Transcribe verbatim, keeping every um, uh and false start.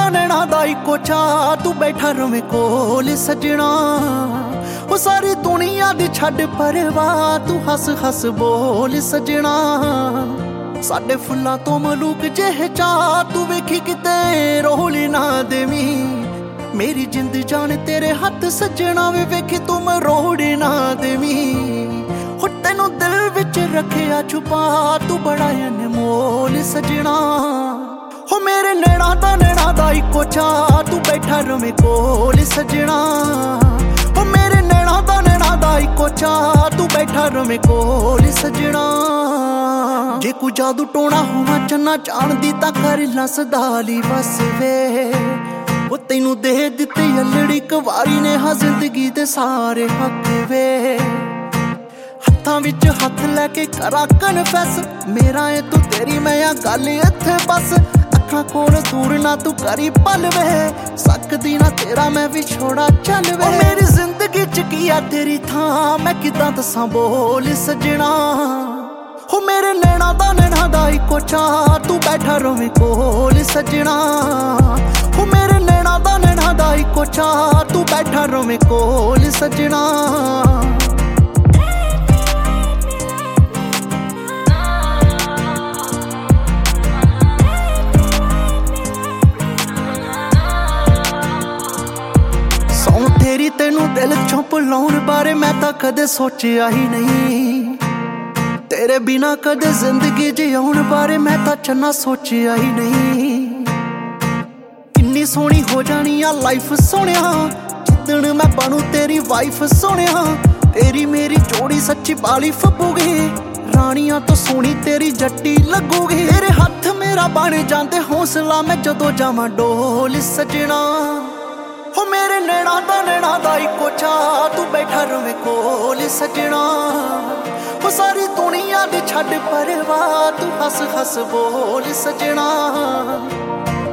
दा नैना दा इक्को चा तू बैठा रवें कोल सजना। वो सारी दुनिया दी छड्ड परवाह तू हस हस बोल सजना। साडे फुल्लां तो मलूक जेह चा तू वेखी किते रोल ना देवी। मेरी जिंद जान तेरे हथ सजना वे वेखी तू मरोड़ ना देवी। हो तैनू दिल विच रखिया छुपा तू बड़ा अनमोल सजना। हो मेरे नैना दा नैना दा इक्को चा तू बैठा रवें कोल सजना। हो मेरे नैना दा नैना दा इक्को चा तू बैठा रवें कोल सजना। जे कोई जादू टोना होना चन्ना चांदी तां कर ला सदाली बस वे। वो तैनू दे दित्ती अल्लड़ी कवारी ने हा जिंदगी दे सारे हक वे। हत्थां विच हत्थ लैके करा कन्फैस मेरा ए तू तेरी मैं आ गल इत्थे बस। अखां कोल दूर ना तू करी पल वे सकदी ना तेरा मैं विछोड़ा चल वे। मेरी जिंदगी च की आ तेरी थां मैं किदां दसां बोल सजना। हो मेरे नैना दा नैना दा इक्को चा तू बैठा रवें कोल सजना। हो मेरे नैना दा नैना दा इक्को चा तू बैठा रवें कोल सजना। सौं तेरी तैनू दिल चों भुलाउण बारे मैं तां कदे सोचिया ही नहीं। तेरे बिना कदे जिंदगी जिउण बारे मैं तां चन्ना सोचिया ही नहीं। किन्नी सोहनी हो जानी आ लाइफ सोहणिया जिद्दण मैं बनू तेरी वाइफ सोहणिया। तेरी मेरी जोड़ी सच्ची बाली फब्बूगी रानियां तो सोहनी तेरी जट्टी लगूगी। तेरे हत्थ मेरा बन जांदे हौसला मैं जदों जावां डोल सजना। हो मेरे नैना दा नैना दा इक्को चा तू बैठा रवें कोल सजना। हो सारी दुनिया दी छड्ड परवाह तू हस हस बोल सजना।